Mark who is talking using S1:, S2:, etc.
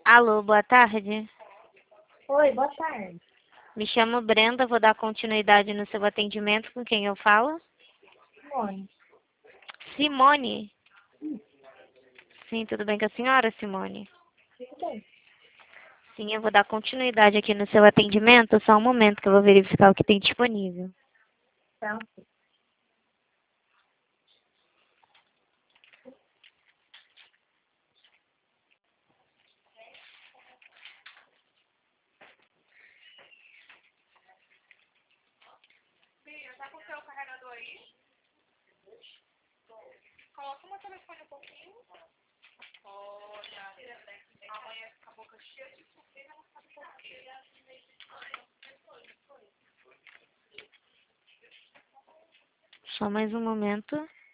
S1: Alô, boa tarde.
S2: Oi, boa tarde.
S1: Me chamo Brenda, vou dar continuidade no seu atendimento. Com quem eu falo?
S2: Simone.
S1: Simone? Sim, tudo bem com a senhora, Simone?
S2: Tudo bem?
S1: Sim, eu vou dar continuidade aqui no seu atendimento. Só um momento que eu vou verificar o que tem disponível.
S2: Tá.
S3: Tá com o seu carregador aí? Coloca o telefone um pouquinho. Olha, amanhã com a boca cheia de sujeira, ela sabe por quê.
S1: Só mais um momento.